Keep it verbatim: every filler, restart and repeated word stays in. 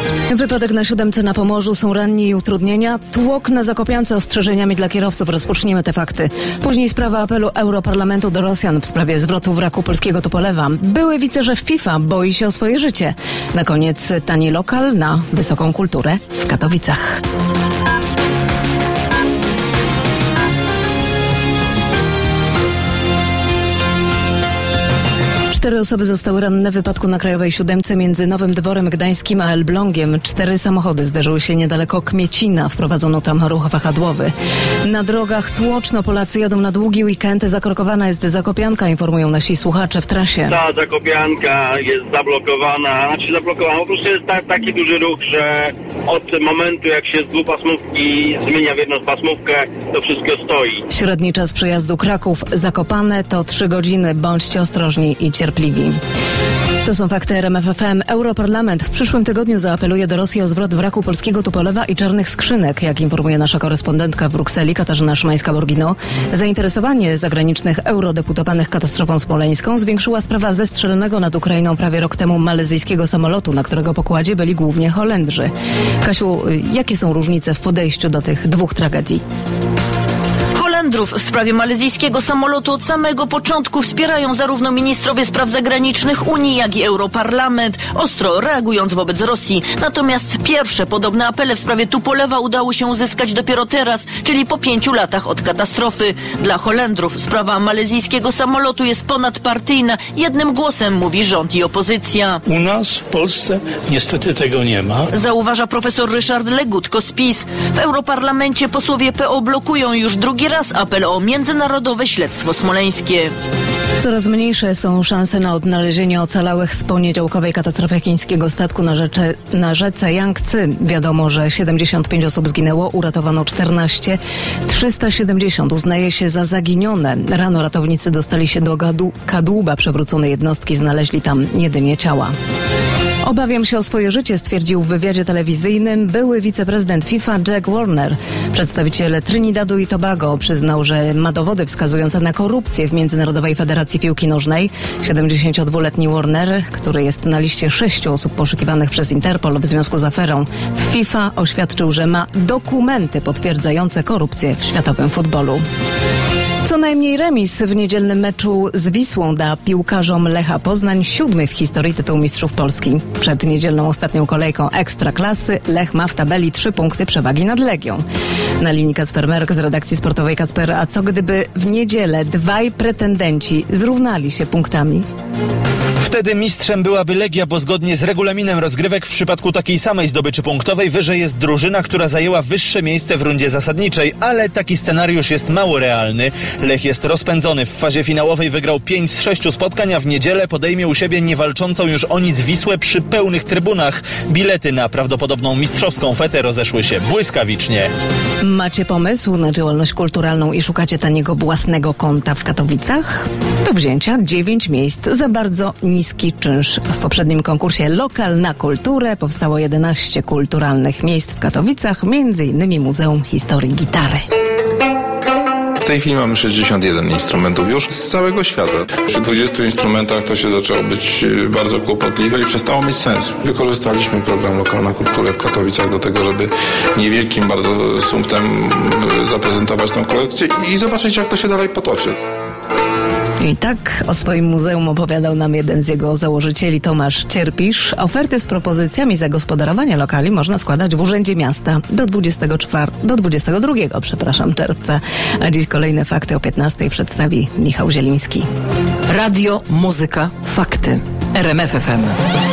Wypadek na siódemce na Pomorzu, są ranni i utrudnienia. Tłok na Zakopiance, ostrzeżeniami dla kierowców. Rozpoczniemy te fakty. Później sprawa apelu Europarlamentu do Rosjan w sprawie zwrotu wraku polskiego Tupolewa. Były wiceszef FIFA boi się o swoje życie. Na koniec tani lokal na wysoką kulturę w Katowicach. Cztery osoby zostały ranne w wypadku na Krajowej Siódemce między Nowym Dworem Gdańskim a Elblągiem. Cztery samochody zderzyły się niedaleko Kmiecina. Wprowadzono tam ruch wahadłowy. Na drogach tłoczno, Polacy jadą na długi weekend. Zakorkowana jest Zakopianka, informują nasi słuchacze w trasie. Ta Zakopianka jest zablokowana, znaczy zablokowana, po prostu jest ta, taki duży ruch, że od momentu jak się z dwupasmówki zmienia w jednopasmówkę, to wszystko stoi. Średni czas przejazdu Kraków-Zakopane to trzy godziny. Bądźcie ostrożni i cierpliwi. To są fakty R M F F M. Europarlament w przyszłym tygodniu zaapeluje do Rosji o zwrot wraku polskiego Tupolewa i czarnych skrzynek. Jak informuje nasza korespondentka w Brukseli Katarzyna Szymańska-Borgino, zainteresowanie zagranicznych eurodeputowanych katastrofą smoleńską zwiększyła sprawa zestrzelonego nad Ukrainą prawie rok temu malezyjskiego samolotu, na którego pokładzie byli głównie Holendrzy. Kasiu, jakie są różnice w podejściu do tych dwóch tragedii? Holendrów w sprawie malezyjskiego samolotu od samego początku wspierają zarówno ministrowie spraw zagranicznych Unii, jak i Europarlament, ostro reagując wobec Rosji. Natomiast pierwsze podobne apele w sprawie Tupolewa udało się uzyskać dopiero teraz, czyli po pięciu latach od katastrofy. Dla Holendrów sprawa malezyjskiego samolotu jest ponadpartyjna. Jednym głosem mówi rząd i opozycja. U nas w Polsce niestety tego nie ma. Zauważa profesor Ryszard Legutko z PiS. W Europarlamencie posłowie P O blokują już drugi raz apel o międzynarodowe śledztwo smoleńskie. Coraz mniejsze są szanse na odnalezienie ocalałych z poniedziałkowej katastrofy chińskiego statku na, rzece, na rzece Jangtzy. Wiadomo, że siedemdziesiąt pięć osób zginęło, uratowano czternaście. trzysta siedemdziesiąt uznaje się za zaginione. Rano ratownicy dostali się do gadu, kadłuba przewróconej jednostki, znaleźli tam jedynie ciała. Obawiam się o swoje życie, stwierdził w wywiadzie telewizyjnym były wiceprezydent FIFA Jack Warner. Przedstawiciel Trinidadu i Tobago przyznał, że ma dowody wskazujące na korupcję w Międzynarodowej Federacji Piłki Nożnej. siedemdziesięciodwuletni Warner, który jest na liście sześciu osób poszukiwanych przez Interpol w związku z aferą w FIFA, oświadczył, że ma dokumenty potwierdzające korupcję w światowym futbolu. Co najmniej remis w niedzielnym meczu z Wisłą da piłkarzom Lecha Poznań siódmy w historii tytuł mistrzów Polski. Przed niedzielną ostatnią kolejką Ekstraklasy Lech ma w tabeli trzy punkty przewagi nad Legią. Na linii Kacper Merk z redakcji sportowej. Kacper, a co gdyby w niedzielę dwaj pretendenci zrównali się punktami? Wtedy mistrzem byłaby Legia, bo zgodnie z regulaminem rozgrywek w przypadku takiej samej zdobyczy punktowej wyżej jest drużyna, która zajęła wyższe miejsce w rundzie zasadniczej, ale taki scenariusz jest mało realny. Lech jest rozpędzony. W fazie finałowej wygrał pięć z sześciu spotkań, a w niedzielę podejmie u siebie niewalczącą już o nic Wisłę przy pełnych trybunach. Bilety na prawdopodobną mistrzowską fetę rozeszły się błyskawicznie. Macie pomysł na działalność kulturalną i szukacie taniego własnego konta w Katowicach? Do wzięcia dziewięć miejsc za bardzo niski czynsz. W poprzednim konkursie Lokal na kulturę powstało jedenaście kulturalnych miejsc w Katowicach, między innymi Muzeum Historii Gitary. W tej chwili mamy sześćdziesiąt jeden instrumentów już z całego świata. Przy dwudziestu instrumentach to się zaczęło być bardzo kłopotliwe i przestało mieć sens. Wykorzystaliśmy program Lokalna Kultura w Katowicach do tego, żeby niewielkim bardzo sumptem zaprezentować tę kolekcję i zobaczyć, jak to się dalej potoczy. I tak o swoim muzeum opowiadał nam jeden z jego założycieli, Tomasz Cierpisz. Oferty z propozycjami zagospodarowania lokali można składać w Urzędzie Miasta do dwudziestego czwartego, do dwudziestego drugiego, przepraszam, czerwca. A dziś kolejne fakty o piętnastej przedstawi Michał Zieliński. Radio, muzyka, fakty. R M F F M.